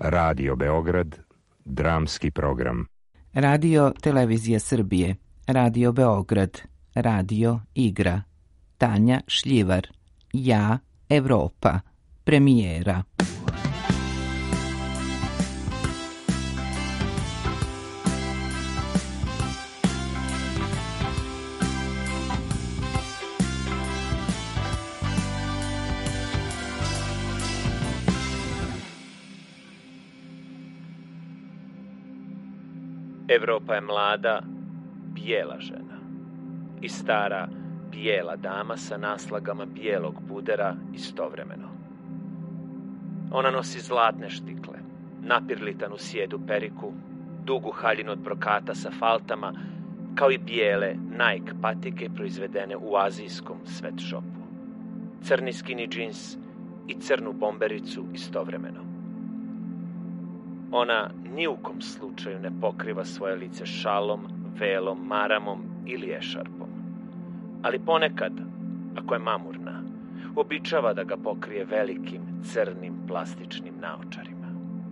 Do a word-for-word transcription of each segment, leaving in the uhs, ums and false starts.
Radio Beograd, dramski program. Radio Televizija Srbije, Radio Beograd, Radio Igra, Tanja Šljivar, Ja, Evropa, premijera. Evropa je mlada, bijela žena i stara, bijela dama sa naslagama bijelog pudera istovremeno. Ona nosi zlatne štikle, napirlitanu sjedu periku, dugu haljinu od brokata sa faltama, kao i bijele Nike patike proizvedene u azijskom sweatshopu, crni skinny jeans i crnu bombericu istovremeno. Ona ni u kom slučaju ne pokriva svoje lice šalom, velom, maramom ili ešarpom. Ali ponekad, ako je mamurna, običava da ga pokrije velikim, crnim, plastičnim naočarima.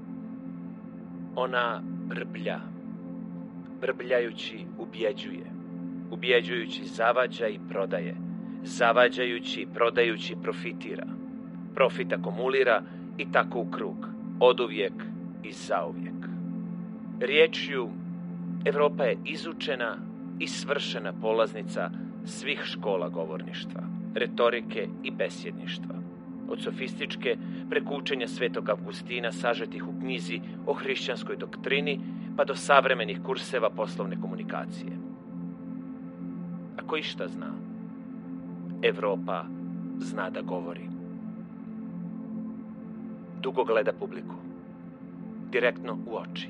Ona brblja, brbljajući ubjeđuje, ubjeđujući zavađa i prodaje, zavađajući i prodajući profitira. Profit akumulira i tako u krug, oduvijek i zauvijek. Riječju, Evropa je izučena i svršena polaznica svih škola govorništva, retorike i besjedništva. Od sofističke preko učenja Svetog Avgustina sažetih u knjizi o hrišćanskoj doktrini pa do savremenih kurseva poslovne komunikacije. Ako išta zna, Evropa zna da govori. Dugo gleda publiku, direktno u oči.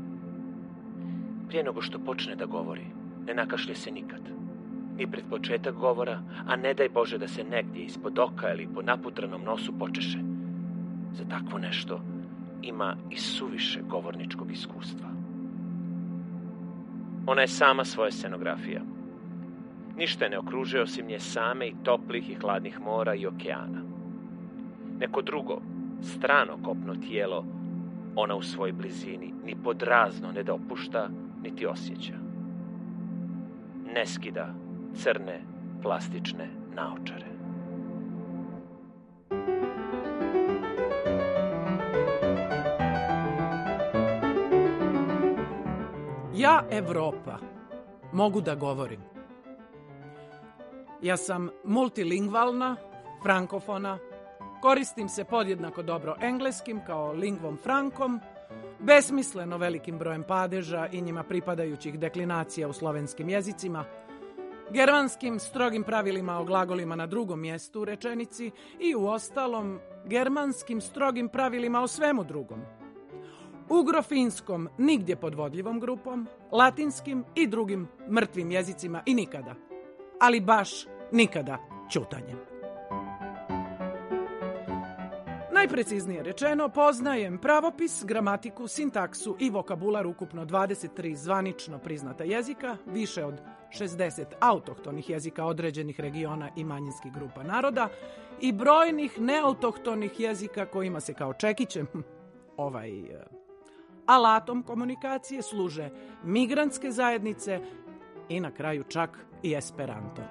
Prije nego što počne da govori, ne nakašlje se nikad. Ni pred početak govora, a ne daj Bože da se negdje ispod oka ili po naputranom nosu počeše. Za takvo nešto ima i suviše govorničkog iskustva. Ona je sama svoja scenografija. Ništa je ne okružuje osim nje same i toplih i hladnih mora i okeana. Neko drugo, strano kopno tijelo, ona u svojoj blizini ni podrazno ne dopušta, niti osjeća. Ne skida crne, plastične naočare. Ja, Evropa, mogu da govorim. Ja sam multilingvalna, frankofona, koristim se podjednako dobro engleskim kao lingvom frankom, besmisleno velikim brojem padeža i njima pripadajućih deklinacija u slovenskim jezicima, germanskim strogim pravilima o glagolima na drugom mjestu u rečenici i u ostalom germanskim strogim pravilima o svemu drugom. Ugrofinskom nigdje podvodljivom grupom, latinskim i drugim mrtvim jezicima i nikada, ali baš nikada ćutanjem. Najpreciznije rečeno, poznajem pravopis, gramatiku, sintaksu i vokabular ukupno dvadeset tri zvanično priznata jezika, više od šezdeset autohtonih jezika određenih regiona i manjinskih grupa naroda i brojnih neautohtonih jezika kojima se kao čekićem, ovaj, alatom komunikacije služe migrantske zajednice i na kraju čak i Esperanto.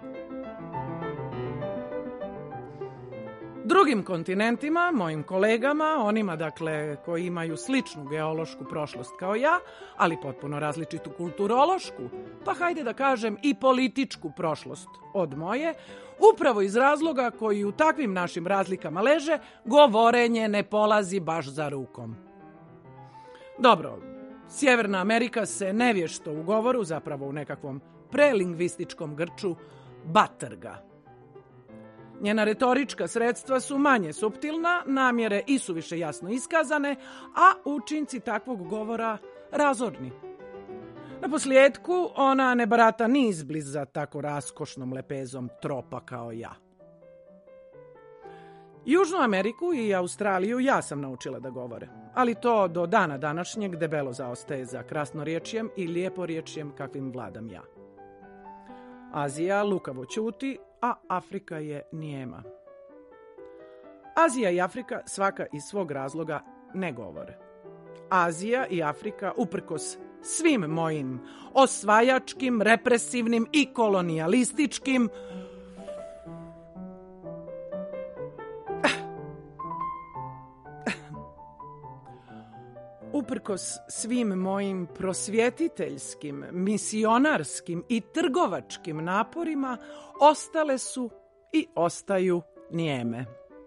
Drugim kontinentima, mojim kolegama, onima dakle koji imaju sličnu geološku prošlost kao ja, ali potpuno različitu kulturološku, pa hajde da kažem i političku prošlost od moje, upravo iz razloga koji u takvim našim razlikama leže, govorenje ne polazi baš za rukom. Dobro, Sjeverna Amerika se nevješto u govoru, zapravo u nekakvom prelingvističkom grču, batrga. Njena retorička sredstva su manje suptilna, namjere i su više jasno iskazane, a učinci takvog govora razorni. Na posljedku, ona ne barata ni izbliza tako raskošnom lepezom tropa kao ja. Južnu Ameriku i Australiju ja sam naučila da govore, ali to do dana današnjeg debelo zaostaje za krasnorječjem i lijeporječjem kakvim vladam ja. Azija lukavo ćuti, a Afrika je nijema. Azija i Afrika svaka iz svog razloga ne govore. Azija i Afrika, uprkos svim mojim osvajačkim, represivnim i kolonijalističkim uprkos svim mojim prosvjetiteljskim, misionarskim i trgovačkim naporima, ostale su i ostaju nijeme.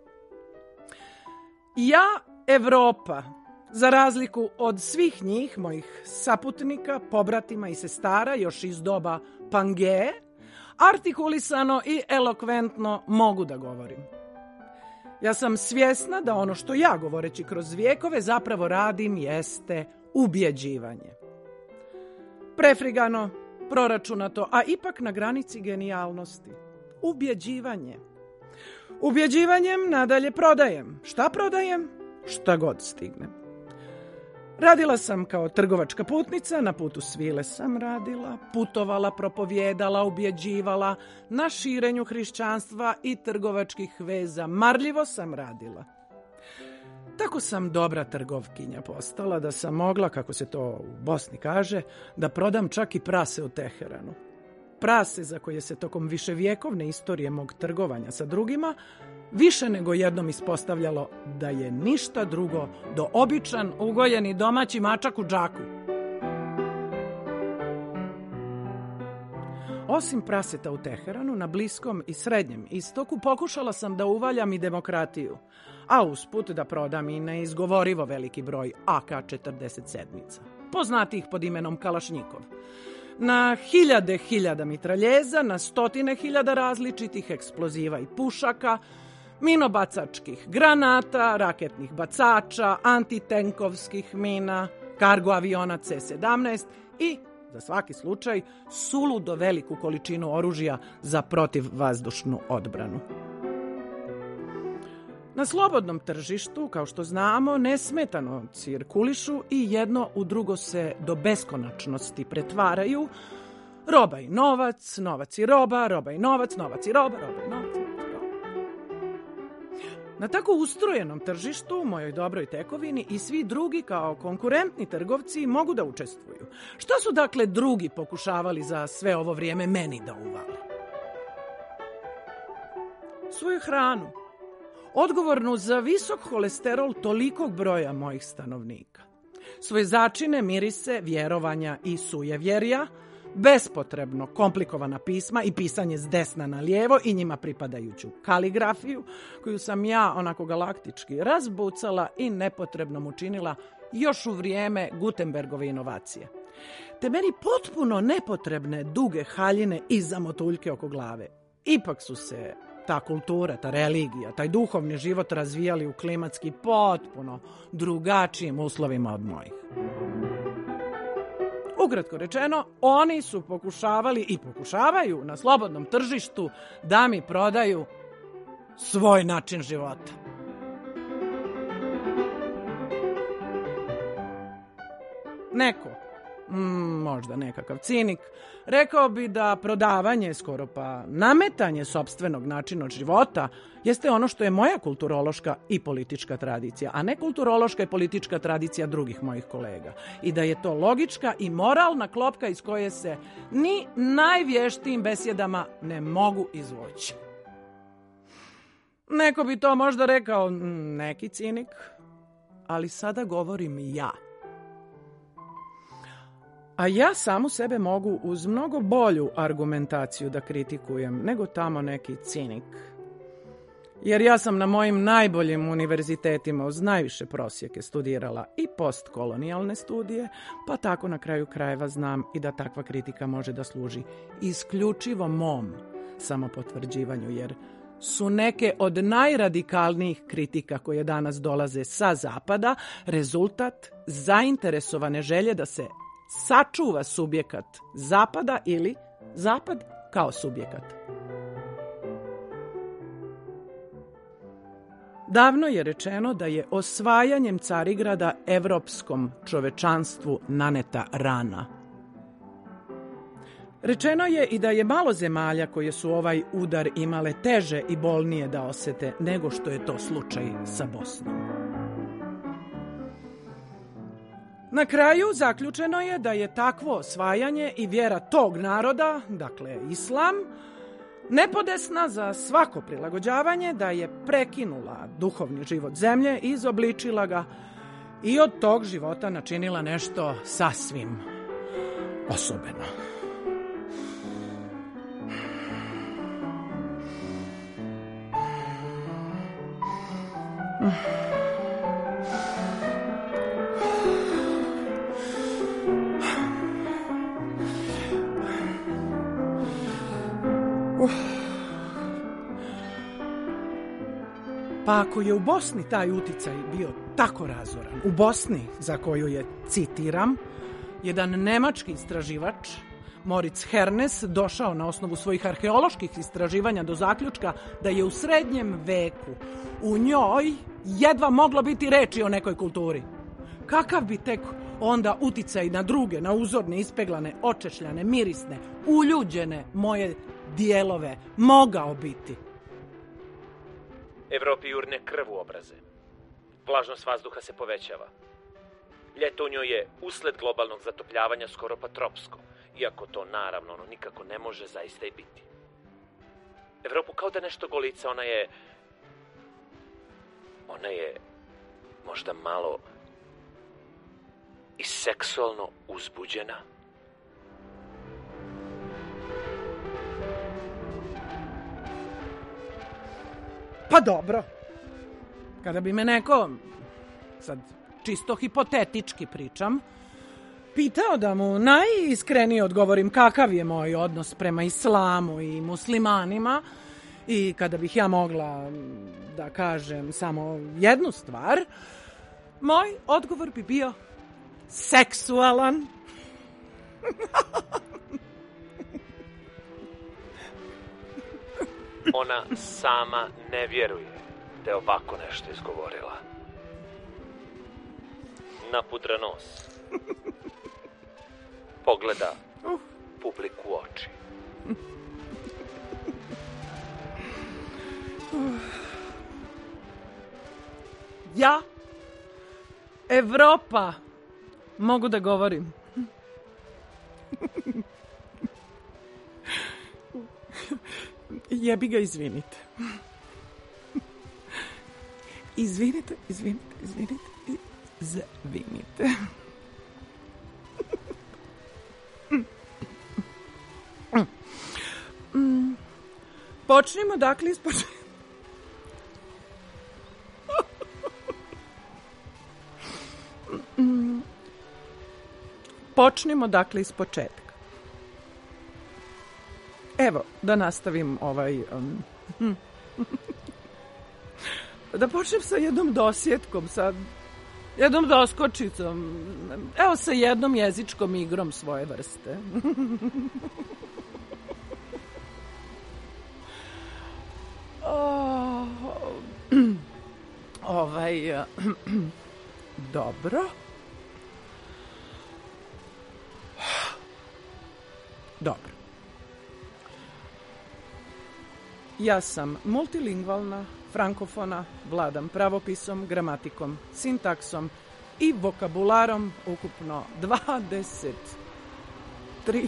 Ja, Evropa, za razliku od svih njih, mojih saputnika, pobratima i sestara, još iz doba Pangeje, artikulisano i elokventno mogu da govorim. Ja sam svjesna da ono što ja, govoreći kroz vijekove, zapravo radim jeste ubjeđivanje. Prefrigano, proračunato, a ipak na granici genijalnosti. Ubjeđivanje. Ubjeđivanjem nadalje prodajem. Šta prodajem? Šta god stignem. Radila sam kao trgovačka putnica, na putu svile sam radila, putovala, propovjedala, ubjeđivala, na širenju hrišćanstva i trgovačkih veza. Marljivo sam radila. Tako sam dobra trgovkinja postala da sam mogla, kako se to u Bosni kaže, da prodam čak i prase u Teheranu. Prase za koje se tokom viševjekovne istorije mog trgovanja sa drugima više nego jednom ispostavljalo da je ništa drugo do običan, ugojeni domaći mačak u džaku. Osim praseta u Teheranu, na Bliskom i Srednjem istoku pokušala sam da uvaljam i demokratiju, a usput da prodam i neizgovorivo veliki broj A K četrdeset sedmica, poznatih pod imenom Kalašnjikov. Na hiljade hiljada mitraljeza, na stotine hiljada različitih eksploziva i pušaka, minobacačkih granata, raketnih bacača, antitenkovskih mina, kargo aviona C sedamnaest i, za svaki slučaj, suludo veliku količinu oružja za protivvazdušnu odbranu. Na slobodnom tržištu, kao što znamo, nesmetano cirkulišu i jedno u drugo se do beskonačnosti pretvaraju roba i novac, novac i roba, roba i novac, novac i roba, roba i novac, novac i roba. Na tako ustrojenom tržištu, mojoj dobroj tekovini, i svi drugi kao konkurentni trgovci mogu da učestvuju. Što su dakle drugi pokušavali za sve ovo vrijeme meni da uvale? Svoju hranu. Odgovornu za visok holesterol tolikog broja mojih stanovnika. Svoje začine, mirise, vjerovanja i sujevjerja, bespotrebno komplikovana pisma i pisanje s desna na lijevo i njima pripadajuću kaligrafiju, koju sam ja onako galaktički razbucala i nepotrebnom učinila još u vrijeme Gutenbergove inovacije. Te meni potpuno nepotrebne duge haljine i zamotuljke oko glave. Ipak su se ta kultura, ta religija, taj duhovni život razvijali u klimatski potpuno drugačijim uslovima od mojih. Ukratko rečeno, oni su pokušavali i pokušavaju na slobodnom tržištu da mi prodaju svoj način života. Neko, možda nekakav cinik, rekao bi da prodavanje, skoro pa nametanje sopstvenog načina života jeste ono što je moja kulturološka i politička tradicija, a ne kulturološka i politička tradicija drugih mojih kolega. I da je to logička i moralna klopka iz koje se ni najvještijim besjedama ne mogu izvući. Neko bi to možda rekao neki cinik, ali sada govorim ja. A ja samu sebe mogu uz mnogo bolju argumentaciju da kritikujem nego tamo neki cinik. Jer ja sam na mojim najboljim univerzitetima uz najviše prosjeke studirala i postkolonijalne studije, pa tako na kraju krajeva znam i da takva kritika može da služi isključivo mom samopotvrđivanju, jer su neke od najradikalnijih kritika koje danas dolaze sa zapada rezultat zainteresovane želje da se sačuva subjekat zapada ili zapad kao subjekat. Davno je rečeno da je osvajanjem Carigrada evropskom čovečanstvu naneta rana. Rečeno je i da je malo zemalja koje su ovaj udar imale teže i bolnije da osete nego što je to slučaj sa Bosnom. Na kraju zaključeno je da je takvo osvajanje i vjera tog naroda, dakle islam, nepodesna za svako prilagođavanje, da je prekinula duhovni život zemlje i izobličila ga i od tog života načinila nešto sasvim osobeno. Pa ako je u Bosni taj uticaj bio tako razoran, u Bosni, za koju je, citiram, jedan nemački istraživač, Moritz Hernes, došao na osnovu svojih arheoloških istraživanja do zaključka da je u srednjem veku u njoj jedva moglo biti reči o nekoj kulturi. Kakav bi tek onda uticaj na druge, na uzorne, ispeglane, očešljane, mirisne, uljuđene moje dijelove mogao biti? Evropi jurne krv u obraze. Vlažnost vazduha se povećava. Ljeto u njoj je, usled globalnog zatopljavanja, skoro pa tropsko, iako to naravno ono nikako ne može zaista i biti. Evropu kao da nešto golica, ona je... Ona je možda malo i seksualno uzbuđena. Pa dobro, kada bi me neko, sad čisto hipotetički pričam, pitao da mu najiskrenije odgovorim kakav je moj odnos prema islamu i muslimanima, i kada bih ja mogla da kažem samo jednu stvar, moj odgovor bi bio seksualan. Ona sama ne vjeruje da je ovako nešto izgovorila. Napudra nos. Pogleda publiku u oči. Ja, Evropa, mogu da govorim. Jebi ga, izvinite. Izvinite, izvinite, izvinite, izvinite. Počnimo dakle iz početka. Počnimo dakle iz početka. Evo, da nastavim ovaj... Um, da počnem sa jednom dosjetkom, sa jednom doskočicom, evo sa jednom jezičkom igrom svoje vrste. oh, ovaj... Uh, dobro. Dobro. Ja sam multilingvalna, frankofona, vladam pravopisom, gramatikom, sintaksom i vokabularom, ukupno dvadeset tri.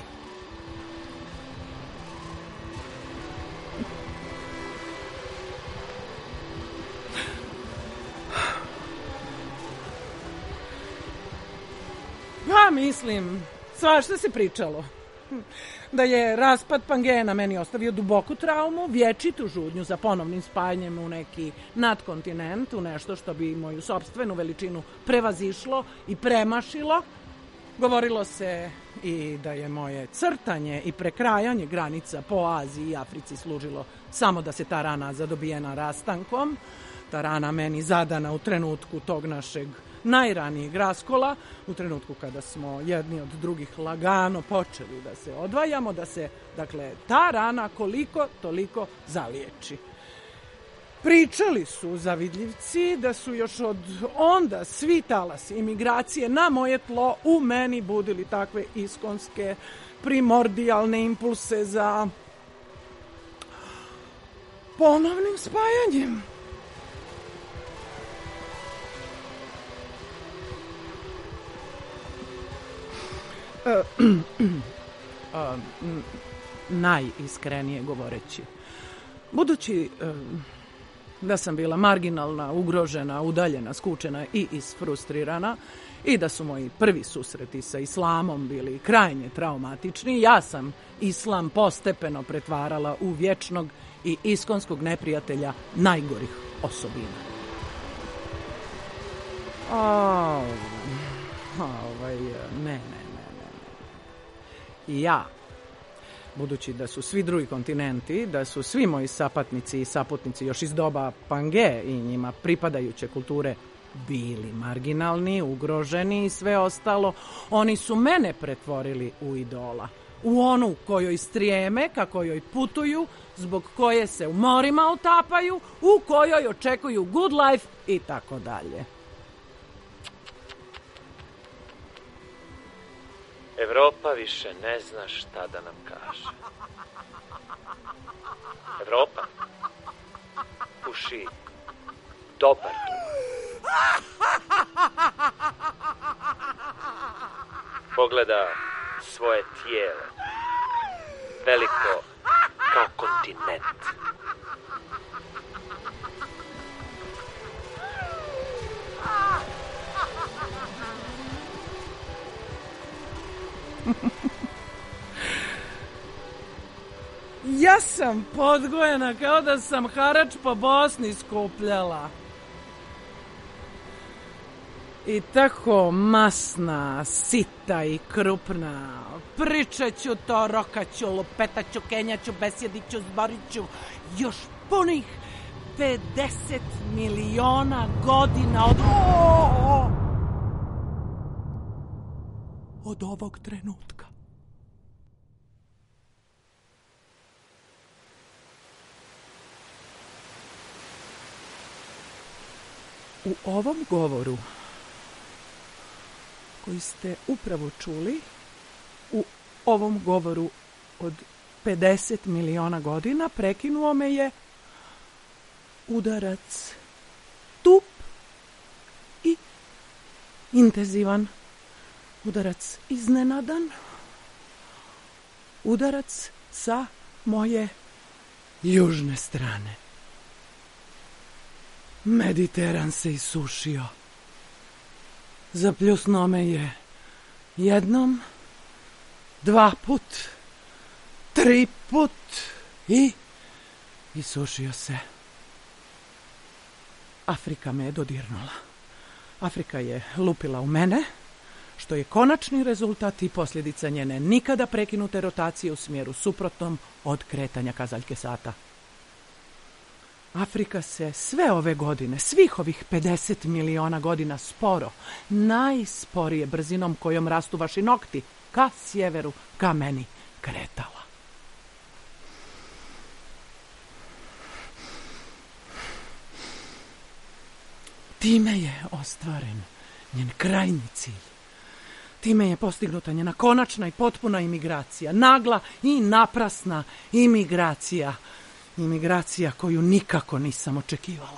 Ja mislim, svašta se pričalo. Da je raspad Pangea meni ostavio duboku traumu, vječitu žudnju za ponovnim spajanjem u neki nadkontinent, u nešto što bi moju sopstvenu veličinu prevazišlo i premašilo. Govorilo se i da je moje crtanje i prekrajanje granica po Aziji i Africi služilo samo da se ta rana zadobijena rastankom, ta rana meni zadana u trenutku tog našeg najranijeg raskola, u trenutku kada smo jedni od drugih lagano počeli da se odvajamo, da se, dakle, ta rana koliko toliko zaliječi. Pričali su zavidljivci da su još od onda svi talasi imigracije na moje tlo u meni budili takve iskonske primordijalne impulse za ponovnim spajanjem. najiskrenije govoreći. Budući da sam bila marginalna, ugrožena, udaljena, skučena i isfrustrirana i da su moji prvi susreti sa islamom bili krajnje traumatični, ja sam islam postepeno pretvarala u vječnog i iskonskog neprijatelja najgorih osobina. O, ovaj, ne, ne, ne, ne. I ja, budući da su svi drugi kontinenti, da su svi moji sapatnici i saputnici još iz doba Pange i njima pripadajuće kulture bili marginalni, ugroženi i sve ostalo, oni su mene pretvorili u idola. U onu kojoj strijeme, ka kojoj putuju, zbog koje se u morima utapaju, u kojoj očekuju good life i tako dalje. Evropa više ne zna šta da nam kaže. Evropa puši dobar duh. Pogleda svoje tijelo, veliko kao kontinent. Ja sam podgojena kao da sam harač po Bosni skupljala. I tako masna, sita i krupna. Pričaću to, rokaću, lupetaću, kenjaću, besjediću, zboriću još punih pedeset miliona godina od... O! Od ovog trenutka. U ovom govoru koji ste upravo čuli, u ovom govoru od pedeset miliona godina prekinuo me je udarac tup i intenzivan, udarac iznenadan, udarac sa moje južne strane. Mediteran se isušio. Zapljusnuo me je jednom, dva put, tri put i isušio se. Afrika me je dodirnula. Afrika je lupila u mene, što je konačni rezultat i posljedica njene nikada prekinute rotacije u smjeru suprotnom od kretanja kazaljke sata. Afrika se sve ove godine, svih ovih pedeset miliona godina sporo, najsporije brzinom kojom rastu vaši nokti, ka sjeveru, ka meni, kretala. Time je ostvaren njen krajnji cilj. Time je postignuta njena konačna i potpuna imigracija, nagla i naprasna imigracija. Imigracija koju nikako nisam očekivala.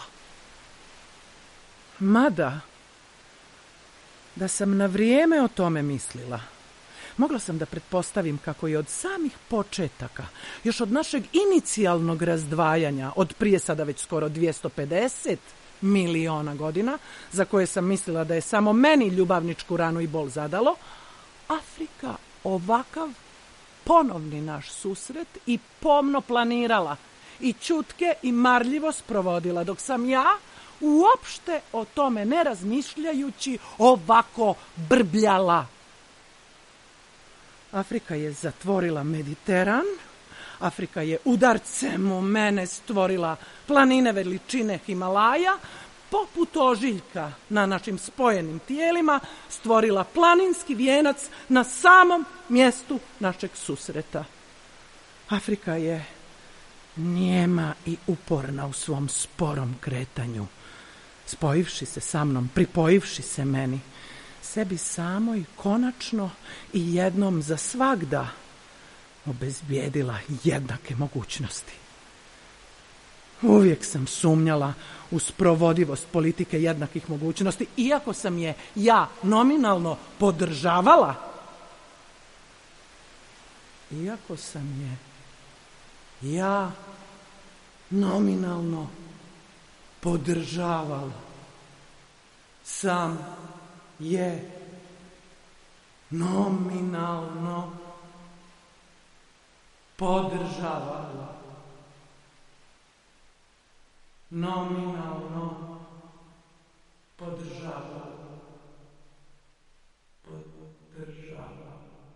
Mada, da sam na vrijeme o tome mislila, mogla sam da pretpostavim kako je od samih početaka, još od našeg inicijalnog razdvajanja, od prije sada već skoro dvjesto pedeset miliona godina, za koje sam mislila da je samo meni ljubavničku ranu i bol zadalo, Afrika ovakav ponovni naš susret i pomno planirala i čutke i marljivo sprovodila, dok sam ja, uopšte o tome ne razmišljajući, ovako brbljala. Afrika je zatvorila Mediteran, Afrika je udarcem u mene stvorila planine veličine Himalaja, poput ožiljka na našim spojenim tijelima stvorila planinski vijenac na samom mjestu našeg susreta. Afrika je nijema i uporna u svom sporom kretanju, spojivši se sa mnom, pripojivši se meni, sebi samoj konačno i jednom za svagda obezbijedila jednake mogućnosti. Uvijek sam sumnjala u sprovodivost politike jednakih mogućnosti, iako sam je ja nominalno podržavala. iako sam je ja nominalno podržavala, sam je nominalno podržavala, nominalno podržavala, podržavala.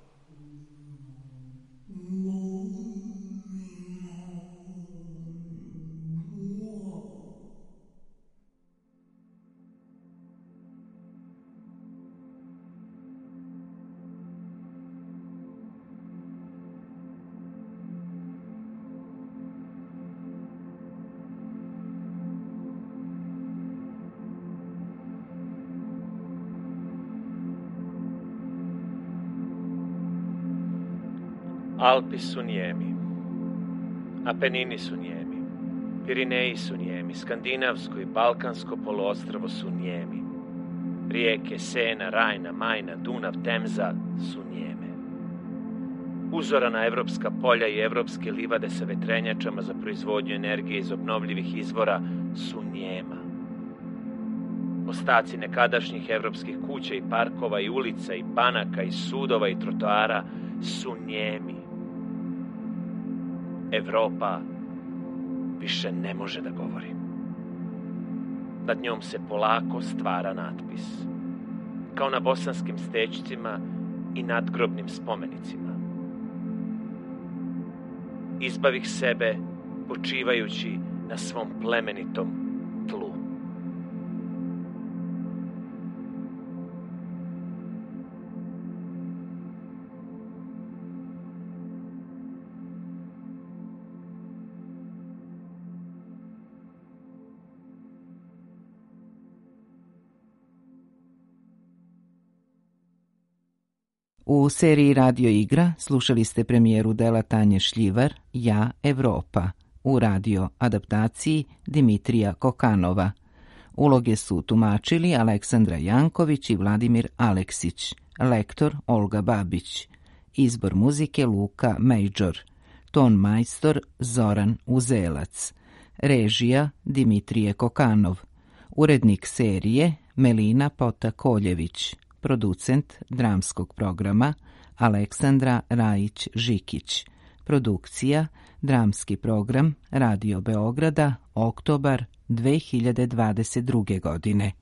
Alpi su nijemi, Apenini su nijemi, Pirineji su nijemi, Skandinavsko i Balkansko poluostrvo su nijemi, rijeke Sena, Rajna, Majna, Dunav, Temza su nijeme. Uzorana evropska polja i evropske livade sa vetrenjačama za proizvodnju energije iz obnovljivih izvora su nijema. Ostaci nekadašnjih evropskih kuća i parkova i ulica i banaka i sudova i trotoara su nijemi. Evropa više ne može da govori. Nad njom se polako stvara natpis, kao na bosanskim stećcima i nadgrobnim spomenicima. Izbavih sebe počivajući na svom plemenitom tlu. U seriji Radio igra slušali ste premijeru dela Tanje Šljivar Ja, Evropa u radio adaptaciji Dimitrija Kokanova. Uloge su tumačili Aleksandra Janković i Vladimir Aleksić, lektor Olga Babić, izbor muzike Luka Major, ton majstor Zoran Uzelac, režija Dimitrije Kokanov, urednik serije Melina Pota-Koljević, producent dramskog programa Aleksandra Rajić-Žikić, produkcija dramski program Radio Beograda, oktobar dve hiljade dvadeset druge godine.